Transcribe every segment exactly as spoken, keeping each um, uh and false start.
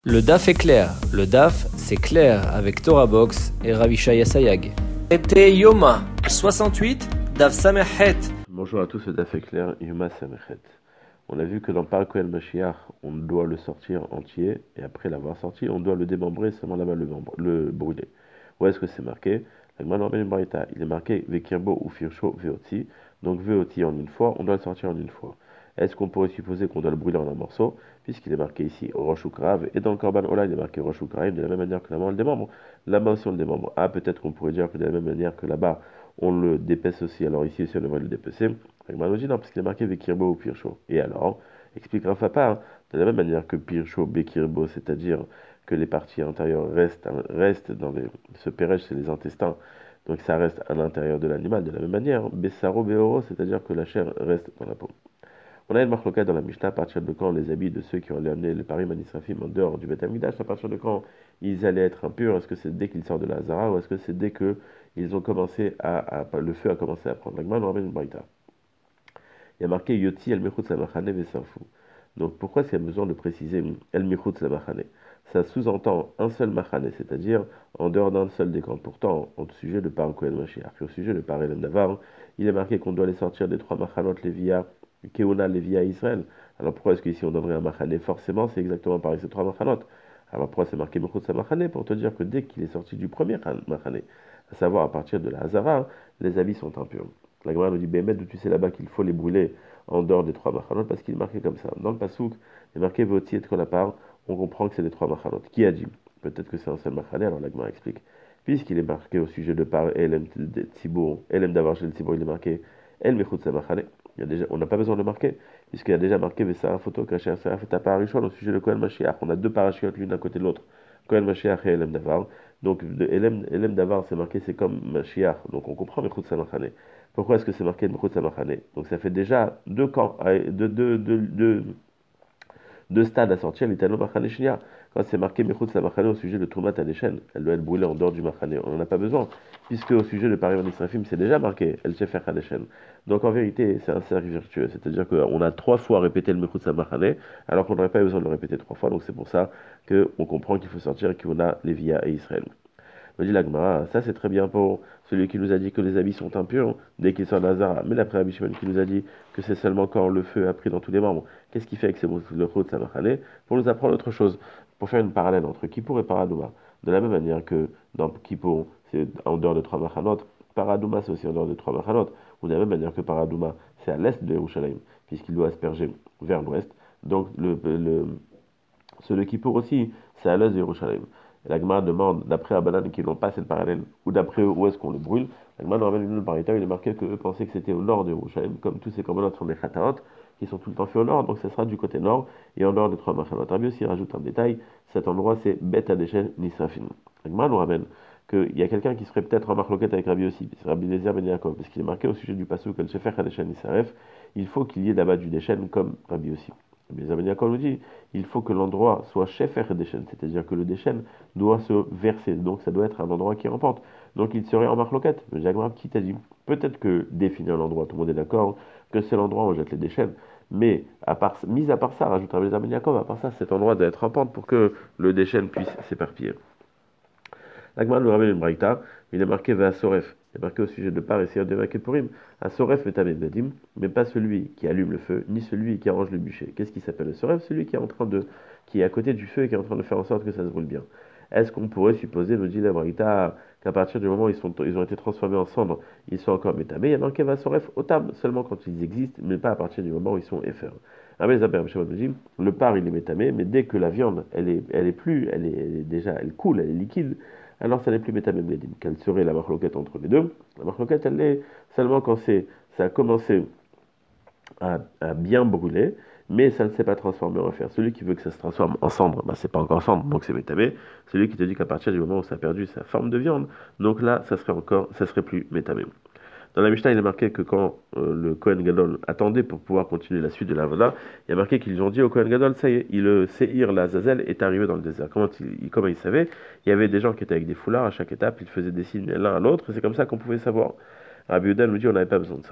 Le D A F est clair. Le D A F, c'est clair avec Torah Box et Ravishaya Sayag. C'était Yoma soixante-huit, D A F Samerhet. Bonjour à tous, le D A F est clair, Yoma Samerhet. On a vu que dans Parko El Mashiach, on doit le sortir entier, et après l'avoir sorti, on doit le démembrer, seulement là-bas le, le brûler. Où est-ce que c'est marqué? Il est marqué Vekirbo ou Firsho Veoti, donc Veoti en une fois, on doit le sortir en une fois. Est-ce qu'on pourrait supposer qu'on doit le brûler en un morceau, puisqu'il est marqué ici Rosh Ukrav, et dans le Korban Ola, il est marqué Rosh Ukrav, de la même manière que là-bas on le démembre. Là-bas aussi on le démembre. Ah, peut-être qu'on pourrait dire que de la même manière que là-bas, on le dépaisse aussi, alors ici aussi on devrait le dépecer. Non, parce qu'il est marqué Vekirbo ou Pirsho. Et alors, explique Rafa pas, hein, de la même manière que Pirsho, Bekirbo, c'est-à-dire que les parties intérieures restent, restent dans les, se pérèchent, c'est les intestins, donc ça reste à l'intérieur de l'animal. De la même manière, Bessaro, Beoro, c'est-à-dire que la chair reste dans la peau. On a une marloquette dans la Mishnah à partir de quand les habits de ceux qui ont amené le parim Manisrafim en dehors du Beth Amikdash, à partir de quand ils allaient être impurs. Est-ce que c'est dès qu'ils sortent de la Hazara ou est-ce que c'est dès que ils ont commencé à, à, le feu a commencé à prendre? L'Agma nous ramène une braïta. Il y a marqué Yoti el Mechutz la Machane Vesarfou. Donc pourquoi est-ce qu'il y a besoin de préciser el Mechutz la Machane? Ça sous-entend un seul Machane, c'est-à-dire en dehors d'un seul des camps. Pourtant, au sujet de Par Kohen Mashiach, au sujet de Par Elem Davar, il est marqué qu'on doit les sortir des trois Machanot Lévia, Keona Lévia Israël. Alors pourquoi est-ce qu'ici on donnerait un Machane? Forcément, c'est exactement pareil, ces trois Machanot. Alors pourquoi c'est marqué Mechutz la Machane? Pour te dire que dès qu'il est sorti du premier Machane, à savoir à partir de la Hazara, les habits sont impurs. La Gemara nous dit, Bémet, d'où tu sais là-bas qu'il faut les brûler en dehors des trois machanot, parce qu'il est marqué comme ça. Dans le pasouk, il est marqué Voti et Kolapar, on comprend que c'est les trois machanot. Qui a dit? Peut-être que c'est un seul machané, alors la Gemara explique. Puisqu'il est marqué au sujet de par Elem Tzibour, Elem Davar chez le Tzibour, il est marqué El Mechutz Machané. On n'a pas besoin de le marquer, puisqu'il y a déjà marqué Vessara Photo, Kacher Seraf et Aparishon au sujet de Kohen Mashiach. On a deux parachutes l'une à côté de l'autre. Kohen Mashiach et Elem Davar. Donc, de Elem, Elem Davar, c'est marqué, c'est comme Mashiach. Donc, on comprend Mechutz Machané. Pourquoi est-ce que c'est marqué Mechutz Machané? Donc, ça fait déjà deux camps, deux, deux, deux, deux, deux stades à sortir, l'Italo Machané Shnia. Quand c'est marqué Mechutz Machané au sujet de Troumat Adeshen, elle doit être brûlée en dehors du Machané. On n'en a pas besoin, puisque au sujet de Parim Israfim, c'est déjà marqué El Shefer Adeshen. Donc, en vérité, c'est un cercle virtueux. C'est-à-dire qu'on a trois fois répété le Mechutz Machané, alors qu'on n'aurait pas besoin de le répéter trois fois. Donc, c'est pour ça qu'on comprend qu'il faut sortir qu'on a Lévia et Israël. Me dit la Gemara, ça c'est très bien pour celui qui nous a dit que les habits sont impurs dès qu'ils sont en Hazara. Mais l'après Rabbi Shimon qui nous a dit que c'est seulement quand le feu a pris dans tous les membres. Qu'est-ce qui fait que c'est le Chut Samachane? Pour nous apprendre autre chose, pour faire une parallèle entre Kippour et Paradouma. De la même manière que dans Kippour, c'est en dehors de trois machanot, Paradouma c'est aussi en dehors de trois machanot. Ou de la même manière que Paradouma, c'est à l'est de Yerushalayim, puisqu'il doit asperger vers l'ouest. Donc le, le, celui Kippour aussi, c'est à l'est de Yerushalayim. La Gemara demande, d'après Abanan qui n'ont pas cette parallèle, ou d'après eux, où est-ce qu'on le brûle. La Gemara nous ramène une parité, il est marqué qu'eux pensaient que c'était au nord de Yerushalayim, comme tous ces commandants sont des Khataot, qui sont tout le temps faits au nord, donc ce sera du côté nord, et en dehors des trois machanot. Rabbi aussi rajoute un détail, cet endroit c'est Bet Adeshen Nisrafin. La Gemara nous ramène qu'il y a quelqu'un qui serait peut-être en marloquette avec Rabbi aussi, c'est Rabbi Lezer Ben Yaakov, parce qu'il est marqué au sujet du passage que le Shefer Adeshen Nisraf, il faut qu'il y ait là-bas du Deshen comme Rabbi aussi. Mais Yaakov nous dit, il faut que l'endroit soit Shefer Deshen, c'est-à-dire que le Deshen doit se verser, donc ça doit être un endroit qui remporte. Donc il serait en marloquette. Le Jaguar qui t'a dit, peut-être que définir l'endroit, tout le monde est d'accord, que c'est l'endroit où on jette les déchets, mais à part, mis à part ça, rajoute Rabbi Ben Yaakov, à part ça, cet endroit doit être en pente pour que le déchet puisse s'éparpiller. L'Agma nous ramène une braïta, il est marqué Ve'asoref, il est marqué au sujet de Par et Seyot de Vakepurim, Asoref Metamé Bedim, mais pas celui qui allume le feu, ni celui qui arrange le bûcher. Qu'est-ce qui s'appelle le Soref? Celui qui est en train de, qui est à côté du feu et qui est en train de faire en sorte que ça se brûle bien. Est-ce qu'on pourrait supposer, nous dit la braïta, qu'à partir du moment où ils, sont, ils ont été transformés en cendres, ils sont encore métamés? Il y a marqué Ve'asoref Otam, seulement quand ils existent, mais pas à partir du moment où ils sont effers. Le par il est métamé, mais dès que la viande, elle est, elle est plus, elle est, elle est déjà, elle coule, elle est liquide, alors ça n'est plus métamé. Quelle serait la marloquette entre les deux? La marloquette, elle est seulement quand c'est, ça a commencé à, à bien brûler, mais ça ne s'est pas transformé en fer. Celui qui veut que ça se transforme en cendre, bah, c'est pas encore cendre, donc c'est métamé. Celui qui te dit qu'à partir du moment où ça a perdu sa forme de viande, donc là, ça serait encore, ça serait plus métamé. Dans la Mishnah, il est marqué que quand euh, le Kohen Gadol attendait pour pouvoir continuer la suite de la Voda, il y a marqué qu'ils ont dit au Kohen Gadol, ça y est, il, le Seir, la Zazel, est arrivé dans le désert. Comment il, comment il savait? Il y avait des gens qui étaient avec des foulards à chaque étape, ils faisaient des signes l'un à l'autre, et c'est comme ça qu'on pouvait savoir. Rabbi Yehuda nous dit on n'avait pas besoin de ça.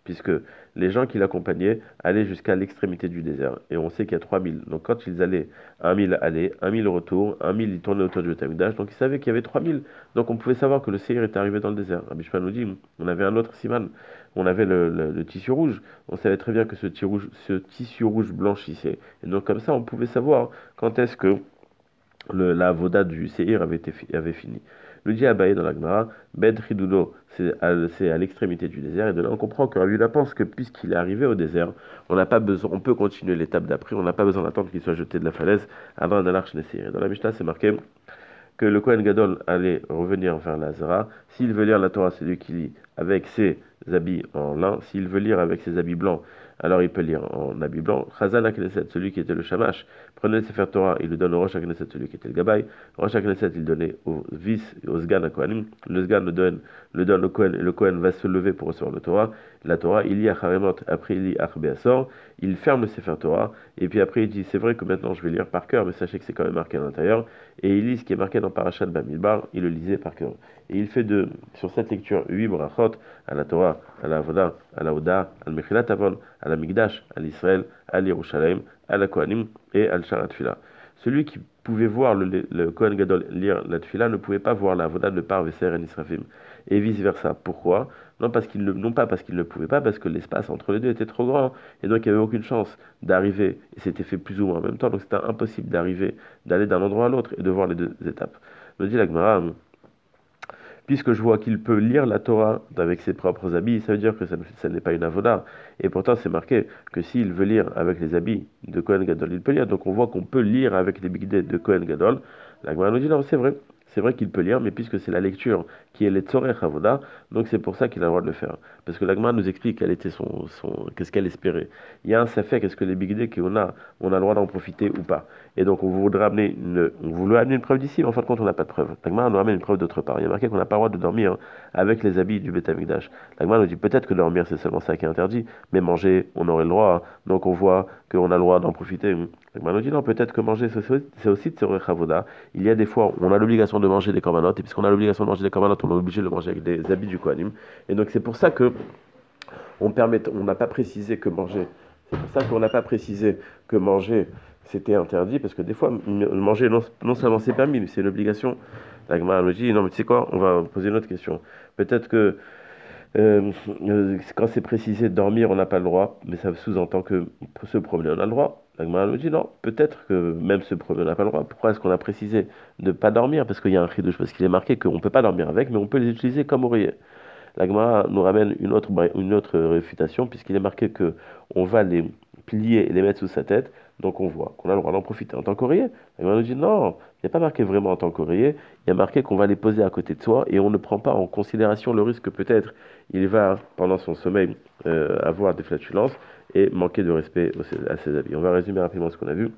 puisque les gens qui l'accompagnaient allaient jusqu'à l'extrémité du désert. Et on sait qu'il y a trois mille. Donc quand ils allaient un mille aller, un mille retour, un mille ils tournaient autour du Beth Amikdash, donc ils savaient qu'il y avait trois mille. Donc on pouvait savoir que le Seir était arrivé dans le désert. Rabbi Shimon nous dit, on avait un autre siman, on avait le, le, le tissu rouge, on savait très bien que ce tissu rouge, ce tissu rouge blanchissait. Et donc comme ça on pouvait savoir quand est-ce que le, la voda du Seir avait, été, avait fini. Le dit Abaye dans la Gemara, Bed Riduno, c'est à, à l'extrémité du désert, et de là on comprend que Rabbi Yehuda pense que puisqu'il est arrivé au désert, on n'a pas besoin, on peut continuer l'étape d'après, on n'a pas besoin d'attendre qu'il soit jeté de la falaise avant d'aller chez Seir. Dans la Mishnah, c'est marqué que le Kohen Gadol allait revenir vers la Zara. S'il veut lire la Torah, c'est lui qui lit avec ses habits en lin. S'il veut lire avec ses habits blancs, alors il peut lire en habit blanc. Chazan HaKnesset, celui qui était le Shamash, prenait le Sefer Torah, il le donne au Rosh HaKnesset, celui qui était le Gabay. Rosh HaKnesset, il donnait au vice, au Sgan HaKohanim. Le Sgan le donne, le donne au Kohen, et le Kohen va se lever pour recevoir la Torah. La Torah, il lit Acharemot, après il lit Achbeasor, il ferme le Sefer Torah, et puis après il dit, c'est vrai que maintenant je vais lire par cœur, mais sachez que c'est quand même marqué à l'intérieur, et il lit ce qui est marqué dans Parashat Bamidbar, il le lisait par cœur. Et il fait de, sur cette lecture, huit brachot, à la Torah, à la Avoda, à la Oda, à l'Mechilat Avon, à la Migdash, à l'Israël, à l'Yerushalayim, à la Kohanim et à l'Shara Tfila. Celui qui pouvait voir le, le Kohen Gadol lire la Tfila ne pouvait pas voir la Avoda de par Veser et Nisrafim. Et vice versa. Pourquoi? Non, parce qu'il ne, non pas parce qu'il ne pouvait pas, parce que l'espace entre les deux était trop grand. Et donc il n'y avait aucune chance d'arriver. Et c'était fait plus ou moins en même temps. Donc c'était impossible d'arriver, d'aller d'un endroit à l'autre et de voir les deux étapes. Me dit la Gemara, puisque je vois qu'il peut lire la Torah avec ses propres habits, ça veut dire que ça, ça n'est pas une avoda. Et pourtant, c'est marqué que s'il veut lire avec les habits de Kohen Gadol, il peut lire. Donc on voit qu'on peut lire avec les bigdés de Kohen Gadol. La Gemara nous dit non, c'est vrai. C'est vrai qu'il peut lire, mais puisque c'est la lecture qui est les Tzorech Avoda, donc c'est pour ça qu'il a le droit de le faire. Parce que la Gemara nous explique quel était son, son, qu'est-ce qu'elle espérait. Il y a un safek, est-ce que les bigdés qu'on a, on a le droit d'en profiter ou pas. Et donc on voudrait amener une, on voulait amener une preuve d'ici, mais en fin de compte on n'a pas de preuve. La Gemara nous ramène une preuve d'autre part. Il y a marqué qu'on n'a pas le droit de dormir avec les habits du Beth Amikdash. La Gemara nous dit peut-être que dormir c'est seulement ça qui est interdit, mais manger on aurait le droit. Donc on voit qu'on a le droit d'en profiter. La Gemara nous dit non, peut-être que manger c'est aussi Tzorech Avoda. Il y a des fois où on a l'obligation de manger des korbanot, et puisqu'on a l'obligation de manger des korbanot, on est obligé de le manger avec des habits du Kohanim. Et donc c'est pour ça que on permet, on n'a pas précisé que manger. C'est pour ça qu'on n'a pas précisé que manger c'était interdit, parce que des fois manger non, non seulement c'est permis, mais c'est une obligation. La Gemara nous dit non, mais tu sais quoi, on va poser une autre question. Peut-être que euh, quand c'est précisé dormir, on n'a pas le droit, mais ça sous-entend que se promener, on a le droit. La Gemara nous dit non, peut-être que même se promener, on n'a pas le droit. Pourquoi est-ce qu'on a précisé de ne pas dormir? Parce qu'il y a un chidouche, parce qu'il est marqué qu'on ne peut pas dormir avec, mais on peut les utiliser comme oreiller. La Gemara nous ramène une autre, une autre réfutation, puisqu'il est marqué que on va les plier et les mettre sous sa tête, donc on voit qu'on a le droit d'en profiter en tant qu'oreiller. La Gemara nous dit non, il n'y a pas marqué vraiment en tant qu'oreiller, il y a marqué qu'on va les poser à côté de soi, et on ne prend pas en considération le risque que peut-être il va, pendant son sommeil, euh, avoir des flatulences et manquer de respect à ses habits. On va résumer rapidement ce qu'on a vu.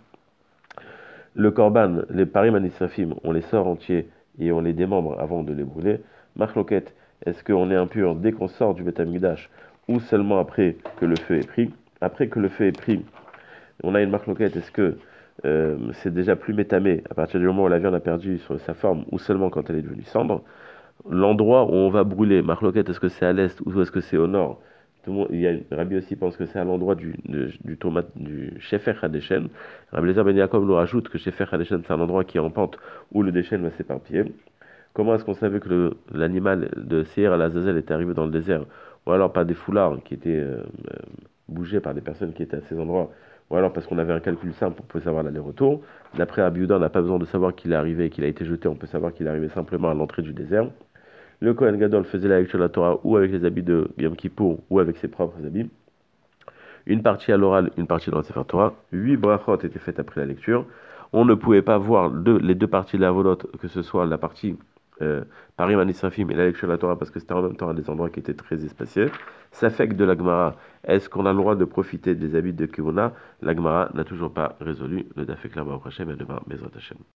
Le korban, les parim anisrafim, on les sort entiers et on les démembre avant de les brûler. Marloquette, est-ce qu'on est impur dès qu'on sort du Beth Amikdash ou seulement après que le feu est pris? Après que le feu est pris, on a une marloquette, est-ce que euh, c'est déjà plus métamé à partir du moment où la viande a perdu sur sa forme ou seulement quand elle est devenue cendre? L'endroit où on va brûler, marloquette, est-ce que c'est à l'est ou est-ce que c'est au nord? Tout le monde, il y a, Rabbi aussi pense que c'est à l'endroit du, du, du tomate, du Shefer HaDeshen. Rabbi Eliezer Ben Yaakov nous rajoute que Shefer HaDeshen, c'est un endroit qui est en pente où le Deshen va s'éparpiller. Comment est-ce qu'on savait que l'animal de Seir al-Azazel était arrivé dans le désert? Ou alors par des foulards qui étaient euh, euh, bougés par des personnes qui étaient à ces endroits? Ou alors parce qu'on avait un calcul simple pour pouvoir savoir l'aller-retour? D'après Rabbi Yehuda, on n'a pas besoin de savoir qu'il est arrivé et qu'il a été jeté, on peut savoir qu'il est arrivé simplement à l'entrée du désert. Le Kohen Gadol faisait la lecture de la Torah ou avec les habits de Yom Kippour ou avec ses propres habits. Une partie à l'oral, une partie dans le Sefer Torah. Huit brachot étaient faites après la lecture. On ne pouvait pas voir deux, les deux parties de la volote, que ce soit la partie euh, Parim Anisrafim et la lecture de la Torah, parce que c'était en même temps à des endroits qui étaient très espacés. Ça fait que de la Gemara, est-ce qu'on a le droit de profiter des habits de Kevona? La Gemara n'a toujours pas résolu le Dafek Lama au Hashem et demain, Bezrat Hashem.